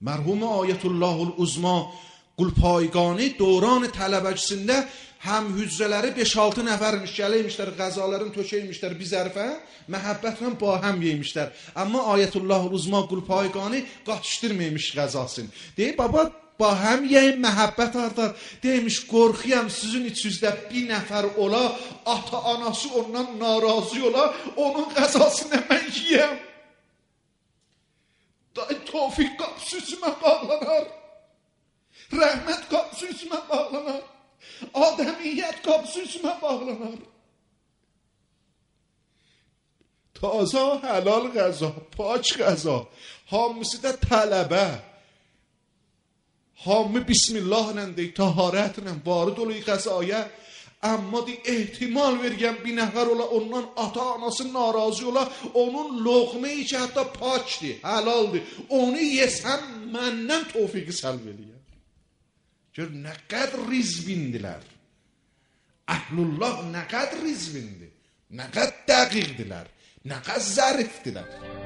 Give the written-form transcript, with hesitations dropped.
Mərhum Ayətullahul Uzma Qulpaygani dövran tələbəcisində həm hücrələri 5-6 nəfərmiş, gələymişlər, qəzaların tökəymişlər bir zərfə, məhəbbətlə bahəm yeymişlər. Amma Ayətullahul Uzma Qulpaygani qaçışdırmaymış qəzasını. Deyib, baba, bahəm yeyin, məhəbbət artar. Deymiş, qorxuyam sizin içinizdə bir nəfər ola, ata-anası ondan narazı ola, onun qəzasını mən yiyəm. Tofiq qapısı üzümə bağlanar. Rəhmət qapısı üzümə bağlanar. Adəmiyyət qapısı üzümə bağlanar. Taza, həlal qəza, paç qəza, hamısı da tələbə. Hamı bismillahlə deyik, taharətlə, varid olayı qəzaya. Amma ehtimal vergən bir nəfər ola, ondan ata-anası narazı ola, onun loğmeyi ki, hətta paçdir, həlaldir. Onu yesən, məndən tofiqi səlv eləyər. Gör, nə qədər rizvindilər. Əhlullah nə qədər rizvindir, nə qədər dəqiqdilər, nə qədər zərifdilər.